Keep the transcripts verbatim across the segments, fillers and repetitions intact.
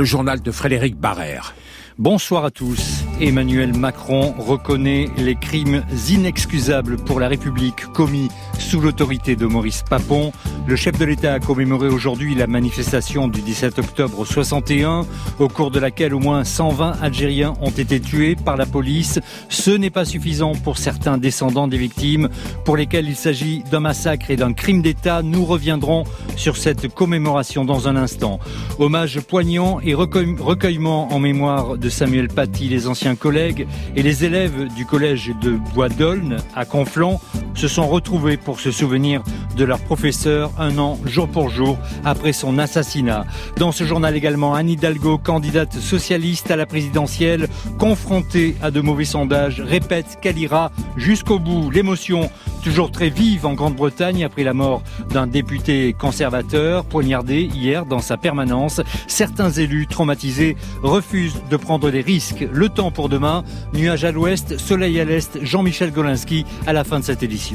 le journal de Frédéric Barrère. Bonsoir à tous. Emmanuel Macron reconnaît les crimes inexcusables pour la République commis sous l'autorité de Maurice Papon. Le chef de l'État a commémoré aujourd'hui la manifestation du dix-sept octobre soixante et un, au cours de laquelle au moins cent vingt Algériens ont été tués par la police. Ce n'est pas suffisant pour certains descendants des victimes, pour lesquels il s'agit d'un massacre et d'un crime d'État. Nous reviendrons sur cette commémoration dans un instant. Hommage poignant et recueillement en mémoire de Samuel Paty. Les anciens collègues et les élèves du collège de Bois d'Aulne à Conflans se sont retrouvés pour se souvenir de leur professeur un an jour pour jour après son assassinat. Dans ce journal également, Anne Hidalgo, candidate socialiste à la présidentielle, confrontée à de mauvais sondages, répète qu'elle ira jusqu'au bout. L'émotion toujours très vive en Grande-Bretagne après la mort d'un député conservateur poignardé hier dans sa permanence. Certains élus traumatisés refusent de prendre des risques. Le temps pour demain, nuages à l'ouest, soleil à l'est. Jean-Michel Golinski à la fin de cette édition.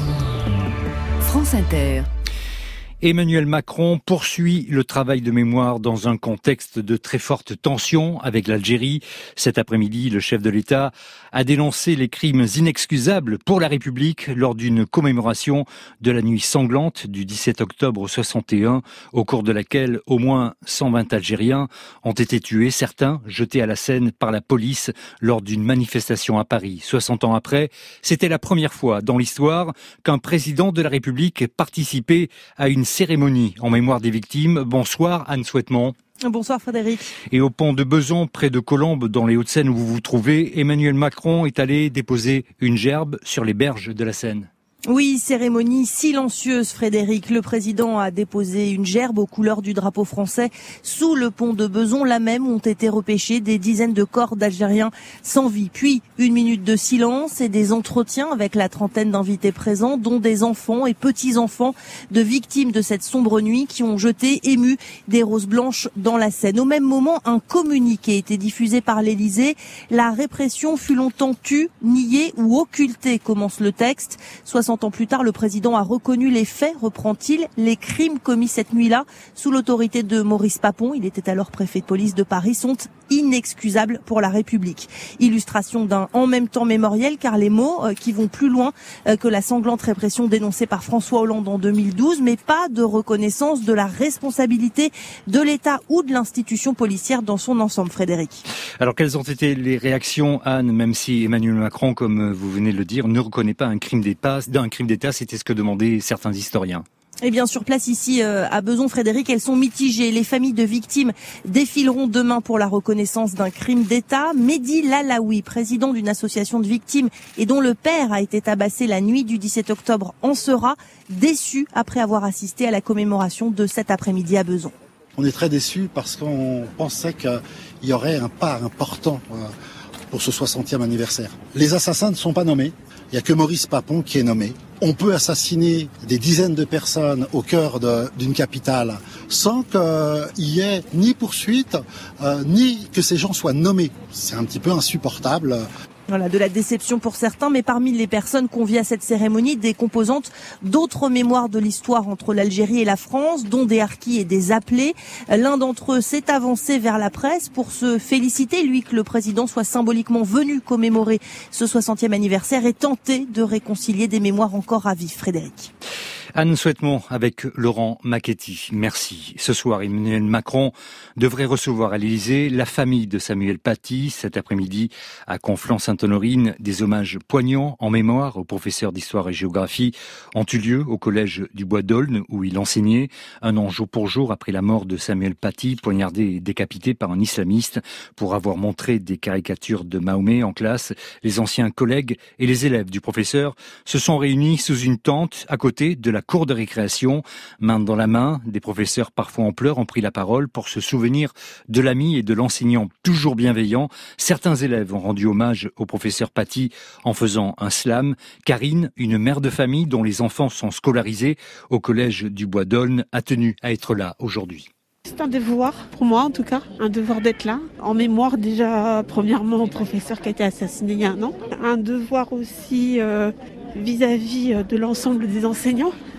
France Inter. Emmanuel Macron poursuit le travail de mémoire dans un contexte de très forte tension avec l'Algérie. Cet après-midi, le chef de l'État a dénoncé les crimes inexcusables pour la République lors d'une commémoration de la nuit sanglante du dix-sept octobre soixante et un, au cours de laquelle au moins cent vingt Algériens ont été tués, certains jetés à la Seine par la police lors d'une manifestation à Paris. soixante ans après, c'était la première fois dans l'histoire qu'un président de la République participait à une cérémonie en mémoire des victimes. Bonsoir Anne Souhaitement. Bonsoir Frédéric. Et au pont de Besançon, près de Colombes, dans les Hauts-de-Seine où vous vous trouvez, Emmanuel Macron est allé déposer une gerbe sur les berges de la Seine. Oui, cérémonie silencieuse, Frédéric. Le président a déposé une gerbe aux couleurs du drapeau français sous le pont de Besançon. Là même ont été repêchés des dizaines de corps d'Algériens sans vie. Puis une minute de silence et des entretiens avec la trentaine d'invités présents, dont des enfants et petits-enfants de victimes de cette sombre nuit qui ont jeté, émus, des roses blanches dans la Seine. Au même moment, un communiqué a été diffusé par l'Élysée. La répression fut longtemps tue, niée ou occultée, commence le texte. soixante ans plus tard, le président a reconnu les faits, reprend-il, les crimes commis cette nuit-là sous l'autorité de Maurice Papon, il était alors préfet de police de Paris, sont inexcusables pour la République. Illustration d'un en même temps mémoriel, car les mots euh, qui vont plus loin euh, que la sanglante répression dénoncée par François Hollande en deux mille douze, mais pas de reconnaissance de la responsabilité de l'État ou de l'institution policière dans son ensemble, Frédéric. Alors quelles ont été les réactions, Anne, même si Emmanuel Macron, comme vous venez de le dire, ne reconnaît pas un crime d'État, d'un crime d'État, c'était ce que demandaient certains historiens. Et bien sur place ici euh, à Besançon, Frédéric, elles sont mitigées. Les familles de victimes défileront demain pour la reconnaissance d'un crime d'État. Mehdi Lalaoui, président d'une association de victimes et dont le père a été tabassé la nuit du dix-sept octobre, en sera déçu après avoir assisté à la commémoration de cet après-midi à Besançon. On est très déçus parce qu'on pensait qu'il y aurait un pas important pour ce soixantième anniversaire. Les assassins ne sont pas nommés. Il n'y a que Maurice Papon qui est nommé. On peut assassiner des dizaines de personnes au cœur de, d'une capitale sans qu'il y ait ni poursuite, euh, ni que ces gens soient nommés. C'est un petit peu insupportable. Voilà, de la déception pour certains, mais parmi les personnes conviées à cette cérémonie, des composantes d'autres mémoires de l'histoire entre l'Algérie et la France, dont des harkis et des appelés. L'un d'entre eux s'est avancé vers la presse pour se féliciter, lui, que le président soit symboliquement venu commémorer ce soixantième anniversaire et tenter de réconcilier des mémoires encore à vif. Frédéric. Anne Souhaitement avec Laurent Macchetti. Merci. Ce soir, Emmanuel Macron devrait recevoir à l'Élysée la famille de Samuel Paty. Cet après-midi, à Conflans-Sainte-Honorine, des hommages poignants en mémoire au professeur d'histoire et géographie ont eu lieu au collège du Bois d'Aulne où il enseignait. Un an jour pour jour après la mort de Samuel Paty, poignardé et décapité par un islamiste pour avoir montré des caricatures de Mahomet en classe. Les anciens collègues et les élèves du professeur se sont réunis sous une tente à côté de la cour de récréation. Main dans la main, des professeurs parfois en pleurs ont pris la parole pour se souvenir de l'ami et de l'enseignant toujours bienveillant. Certains élèves ont rendu hommage au professeur Paty en faisant un slam. Karine, une mère de famille dont les enfants sont scolarisés au collège du Bois d'Aulne, a tenu à être là aujourd'hui. C'est un devoir, pour moi en tout cas, un devoir d'être là, en mémoire déjà premièrement au professeur qui a été assassiné il y a un an. Un devoir aussi euh, vis-à-vis de l'ensemble des enseignants,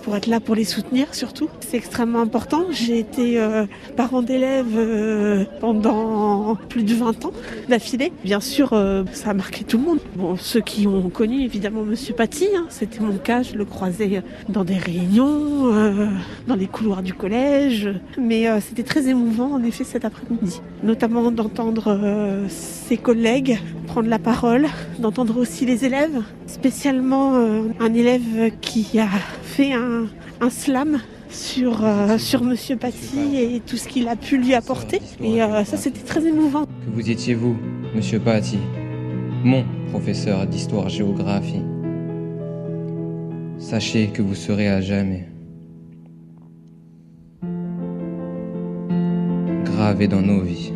pour être là pour les soutenir surtout. C'est extrêmement important. J'ai été euh, parent d'élèves euh, pendant plus de vingt ans d'affilée. Bien sûr, euh, ça a marqué tout le monde. Bon, ceux qui ont connu évidemment Monsieur Paty, hein, c'était mon cas, je le croisais dans des réunions, euh, dans les couloirs du collège. Mais euh, c'était très émouvant en effet cet après-midi. Notamment d'entendre euh, ses collègues prendre la parole, d'entendre aussi les élèves, spécialement euh, un élève qui a fait un, un slam sur, euh, sur Monsieur Paty et tout ce qu'il a pu lui apporter. Et euh, ça, c'était très émouvant. Que vous étiez vous, Monsieur Paty, mon professeur d'histoire-géographie. Sachez que vous serez à jamais gravé dans nos vies.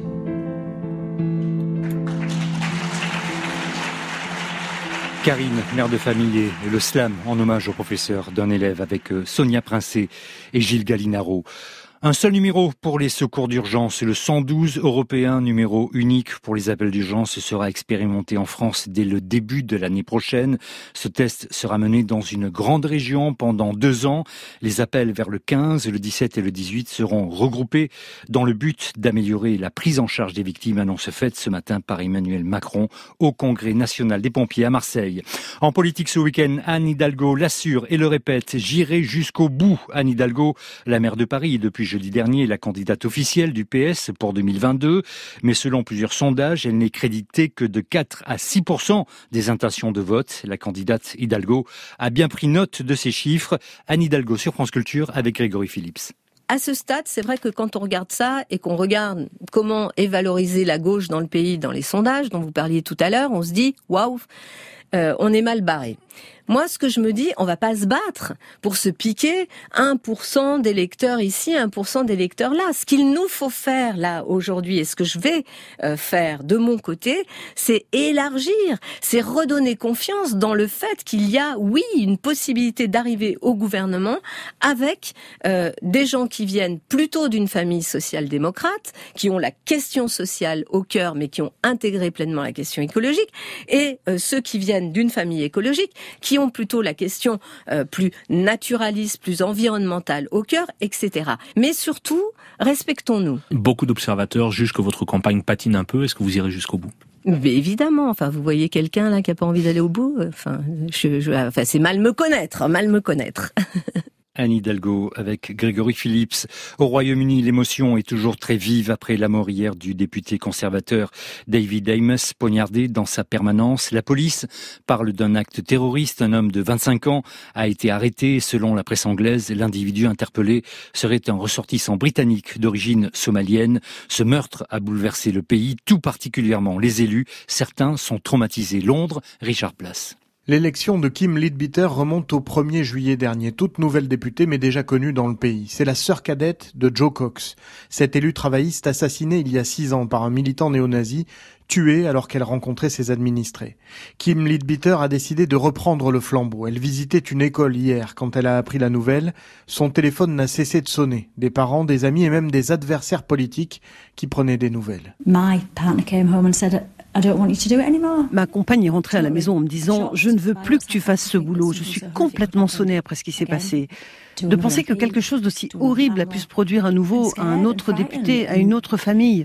Karine, mère de famille, et le slam en hommage au professeur d'un élève avec Sonia Princé et Gilles Gallinaro. Un seul numéro pour les secours d'urgence, le cent douze européen, numéro unique pour les appels d'urgence, sera expérimenté en France dès le début de l'année prochaine. Ce test sera mené dans une grande région pendant deux ans. Les appels vers le quinze, le dix-sept et le dix-huit seront regroupés dans le but d'améliorer la prise en charge des victimes, annonce faite ce matin par Emmanuel Macron au Congrès national des pompiers à Marseille. En politique ce week-end, Anne Hidalgo l'assure et le répète, j'irai jusqu'au bout. Anne Hidalgo, la maire de Paris depuis jeudi dernier, la candidate officielle du P S pour deux mille vingt-deux. Mais selon plusieurs sondages, elle n'est créditée que de quatre à six pour cent des intentions de vote. La candidate Hidalgo a bien pris note de ces chiffres. Anne Hidalgo sur France Culture avec Grégory Phillips. À ce stade, c'est vrai que quand on regarde ça et qu'on regarde comment est valorisée la gauche dans le pays, dans les sondages dont vous parliez tout à l'heure, on se dit « waouh, euh, on est mal barré ». Moi, ce que je me dis, on va pas se battre pour se piquer un pour cent d'électeurs ici, un pour cent d'électeurs là. Ce qu'il nous faut faire là aujourd'hui, et ce que je vais euh, faire de mon côté, c'est élargir, c'est redonner confiance dans le fait qu'il y a, oui, une possibilité d'arriver au gouvernement avec euh, des gens qui viennent plutôt d'une famille social-démocrate, qui ont la question sociale au cœur, mais qui ont intégré pleinement la question écologique, et euh, ceux qui viennent d'une famille écologique, qui ont plutôt la question euh, plus naturaliste, plus environnementale au cœur, et cetera. Mais surtout, respectons-nous. Beaucoup d'observateurs jugent que votre campagne patine un peu. Est-ce que vous irez jusqu'au bout ? Mais évidemment, enfin, vous voyez quelqu'un là qui a pas envie d'aller au bout. Enfin, je, je, enfin, c'est mal me connaître, mal me connaître. Anne Hidalgo avec Grégory Phillips. Au Royaume-Uni, l'émotion est toujours très vive après la mort hier du député conservateur David Amess, poignardé dans sa permanence. La police parle d'un acte terroriste. Un homme de vingt-cinq ans a été arrêté. Selon la presse anglaise, l'individu interpellé serait un ressortissant britannique d'origine somalienne. Ce meurtre a bouleversé le pays, tout particulièrement les élus. Certains sont traumatisés. Londres, Richard Place. L'élection de Kim Leadbeater remonte au premier juillet dernier. Toute nouvelle députée, mais déjà connue dans le pays. C'est la sœur cadette de Joe Cox. Cette élue travailliste assassinée il y a six ans par un militant néo-nazi, tuée alors qu'elle rencontrait ses administrés. Kim Leadbeater a décidé de reprendre le flambeau. Elle visitait une école hier. Quand elle a appris la nouvelle, son téléphone n'a cessé de sonner. Des parents, des amis et même des adversaires politiques qui prenaient des nouvelles. My partner came home and said, I don't want you to do it anymore. Ma compagne est rentrée à la maison en me disant « Je ne veux plus que tu fasses ce boulot. Je suis complètement sonnée après ce qui s'est passé. » De penser que quelque chose d'aussi horrible a pu se produire à nouveau à un autre député, à une autre famille.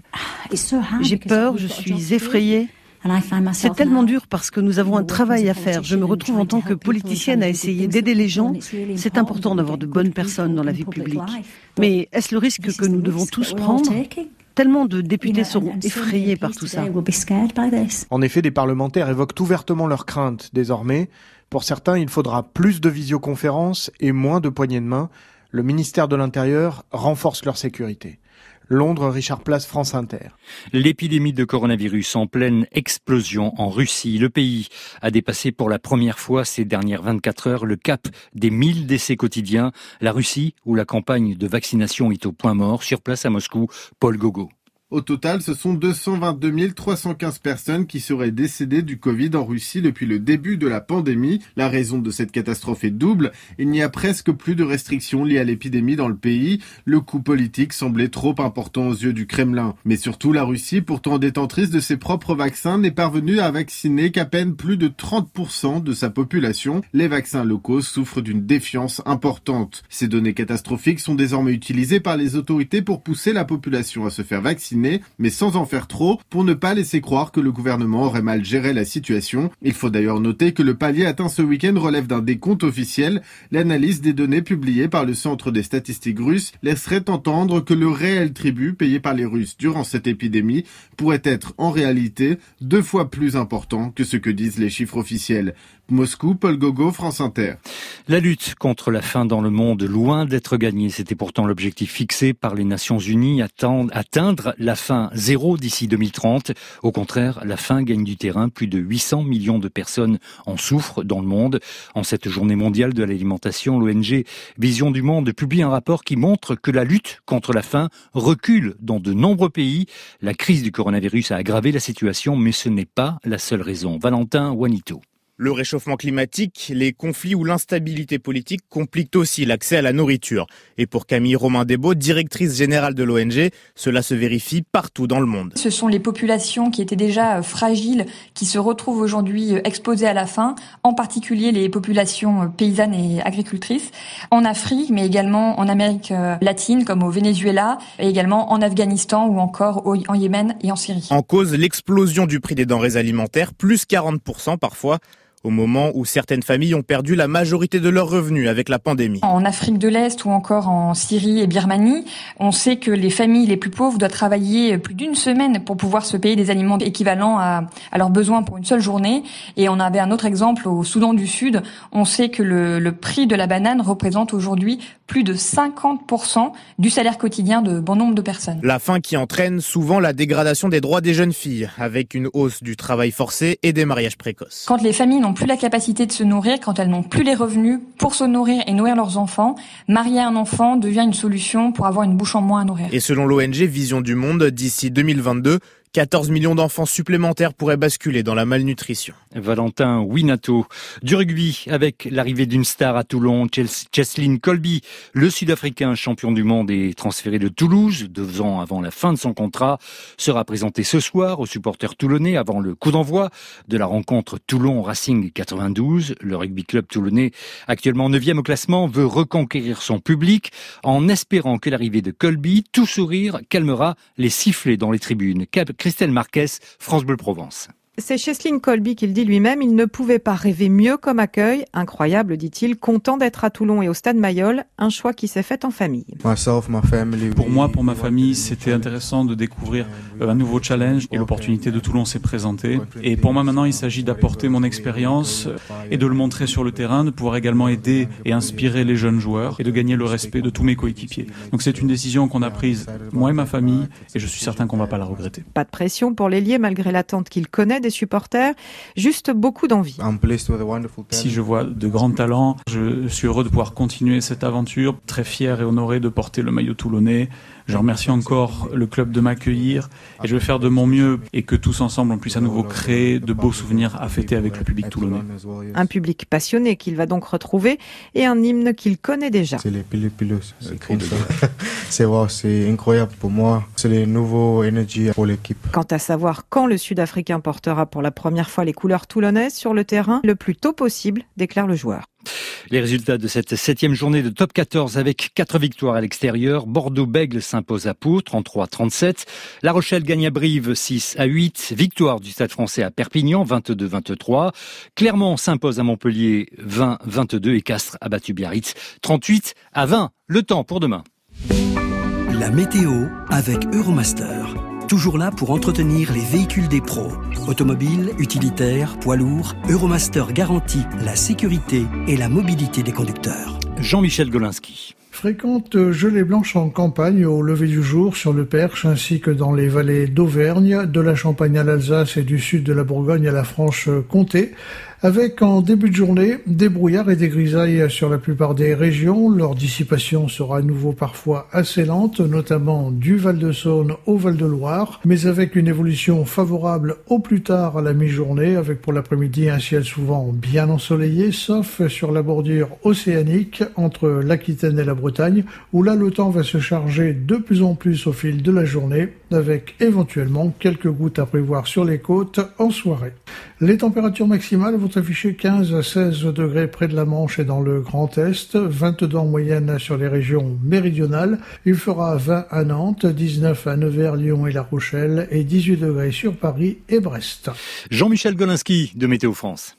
J'ai peur, je suis effrayée. C'est tellement dur parce que nous avons un travail à faire. Je me retrouve en tant que politicienne à essayer d'aider les gens. C'est important d'avoir de bonnes personnes dans la vie publique. Mais est-ce le risque que nous devons tous prendre ? Tellement de députés seront effrayés par tout ça. En effet, des parlementaires évoquent ouvertement leurs craintes désormais. Pour certains, il faudra plus de visioconférences et moins de poignées de main. Le ministère de l'Intérieur renforce leur sécurité. Londres, Richard Place, France Inter. L'épidémie de coronavirus en pleine explosion en Russie. Le pays a dépassé pour la première fois ces dernières vingt-quatre heures le cap des mille décès quotidiens. La Russie, où la campagne de vaccination est au point mort. Sur place à Moscou, Paul Gogo. Au total, ce sont deux cent vingt-deux mille trois cent quinze personnes qui seraient décédées du Covid en Russie depuis le début de la pandémie. La raison de cette catastrophe est double. Il n'y a presque plus de restrictions liées à l'épidémie dans le pays. Le coût politique semblait trop important aux yeux du Kremlin. Mais surtout, la Russie, pourtant détentrice de ses propres vaccins, n'est parvenue à vacciner qu'à peine plus de trente pour cent de sa population. Les vaccins locaux souffrent d'une défiance importante. Ces données catastrophiques sont désormais utilisées par les autorités pour pousser la population à se faire vacciner, mais sans en faire trop, pour ne pas laisser croire que le gouvernement aurait mal géré la situation. Il faut d'ailleurs noter que le palier atteint ce week-end relève d'un décompte officiel. L'analyse des données publiées par le Centre des statistiques russes laisserait entendre que le réel tribut payé par les Russes durant cette épidémie pourrait être en réalité deux fois plus important que ce que disent les chiffres officiels. Moscou, Paul Gogo, France Inter. La lutte contre la faim dans le monde, loin d'être gagnée. C'était pourtant l'objectif fixé par les Nations Unies, atteindre la faim zéro d'ici deux mille trente. Au contraire, la faim gagne du terrain. Plus de huit cents millions de personnes en souffrent dans le monde. En cette journée mondiale de l'alimentation, l'O N G Vision du Monde publie un rapport qui montre que la lutte contre la faim recule dans de nombreux pays. La crise du coronavirus a aggravé la situation, mais ce n'est pas la seule raison. Valentin Wanito. Le réchauffement climatique, les conflits ou l'instabilité politique compliquent aussi l'accès à la nourriture. Et pour Camille Romain-Desbaux, directrice générale de l'O N G, cela se vérifie partout dans le monde. Ce sont les populations qui étaient déjà fragiles qui se retrouvent aujourd'hui exposées à la faim, en particulier les populations paysannes et agricultrices, en Afrique, mais également en Amérique latine, comme au Venezuela, et également en Afghanistan ou encore en Yémen et en Syrie. En cause, l'explosion du prix des denrées alimentaires, plus quarante pour cent parfois, au moment où certaines familles ont perdu la majorité de leurs revenus avec la pandémie. En Afrique de l'Est ou encore en Syrie et Birmanie, on sait que les familles les plus pauvres doivent travailler plus d'une semaine pour pouvoir se payer des aliments équivalents à, à leurs besoins pour une seule journée. Et on avait un autre exemple au Soudan du Sud. On sait que le, le prix de la banane représente aujourd'hui plus de cinquante pour cent du salaire quotidien de bon nombre de personnes. La faim qui entraîne souvent la dégradation des droits des jeunes filles, avec une hausse du travail forcé et des mariages précoces. Quand les familles n'ont plus la capacité de se nourrir, quand elles n'ont plus les revenus pour se nourrir et nourrir leurs enfants, marier un enfant devient une solution pour avoir une bouche en moins à nourrir. Et selon l'O N G Vision du Monde, d'ici deux mille vingt-deux, quatorze millions d'enfants supplémentaires pourraient basculer dans la malnutrition. Valentin Winato. Du rugby, avec l'arrivée d'une star à Toulon, Cheslin Kolbe, le Sud-Africain champion du monde et transféré de Toulouse, deux ans avant la fin de son contrat, sera présenté ce soir aux supporters toulonnais avant le coup d'envoi de la rencontre Toulon-Racing quatre-vingt-douze. Le rugby club toulonnais, actuellement neuvième au classement, veut reconquérir son public en espérant que l'arrivée de Kolbe, tout sourire, calmera les sifflets dans les tribunes. Christelle Marquez, France Bleu Provence. C'est Cheslin Kolbe qui le dit lui-même, il ne pouvait pas rêver mieux comme accueil. Incroyable, dit-il, content d'être à Toulon et au Stade Mayol, un choix qui s'est fait en famille. Pour moi, pour ma famille, c'était intéressant de découvrir un nouveau challenge et l'opportunité de Toulon s'est présentée. Et pour moi maintenant, il s'agit d'apporter mon expérience et de le montrer sur le terrain, de pouvoir également aider et inspirer les jeunes joueurs et de gagner le respect de tous mes coéquipiers. Donc c'est une décision qu'on a prise, moi et ma famille, et je suis certain qu'on ne va pas la regretter. Pas de pression pour l'ailier malgré l'attente qu'il connaît des supporters, juste beaucoup d'envie. Si je vois de grands talents, je suis heureux de pouvoir continuer cette aventure, très fier et honoré de porter le maillot toulonnais. Je remercie encore le club de m'accueillir et je vais faire de mon mieux et que tous ensemble on puisse à nouveau créer de beaux souvenirs à fêter avec le public toulonnais. Un public passionné qu'il va donc retrouver et un hymne qu'il connaît déjà. C'est les piles pilos, c'est comme ça. C'est wow, c'est incroyable pour moi. C'est les nouveaux énergies pour l'équipe. Quant à savoir quand le Sud-Africain portera pour la première fois les couleurs toulonnaises sur le terrain, le plus tôt possible, déclare le joueur. Les résultats de cette septième journée de top quatorze avec quatre victoires à l'extérieur. Bordeaux-Bègles s'impose à Pau, trente-trois à trente-sept. La Rochelle gagne à Brive, six à huit. Victoire du Stade français à Perpignan, vingt-deux à vingt-trois. Clermont s'impose à Montpellier, vingt à vingt-deux. Et Castres a battu Biarritz, trente-huit à vingt. Le temps pour demain. La météo avec Euromaster. Toujours là pour entretenir les véhicules des pros. Automobiles, utilitaires, poids lourds, Euromaster garantit la sécurité et la mobilité des conducteurs. Jean-Michel Golinski. Fréquente gelée blanche en campagne au lever du jour sur le Perche ainsi que dans les vallées d'Auvergne, de la Champagne à l'Alsace et du sud de la Bourgogne à la Franche-Comté, Avec en début de journée des brouillards et des grisailles sur la plupart des régions. Leur dissipation sera à nouveau parfois assez lente, notamment du Val-de-Saône au Val-de-Loire, mais avec une évolution favorable au plus tard à la mi-journée, avec pour l'après-midi un ciel souvent bien ensoleillé, sauf sur la bordure océanique entre l'Aquitaine et la Bretagne, où là le temps va se charger de plus en plus au fil de la journée, avec éventuellement quelques gouttes à prévoir sur les côtes en soirée. Les températures maximales vont afficher quinze à seize degrés près de la Manche et dans le Grand Est, vingt-deux en moyenne sur les régions méridionales. Il fera vingt à Nantes, dix-neuf à Nevers, Lyon et La Rochelle et dix-huit degrés sur Paris et Brest. Jean-Michel Golinski de Météo France.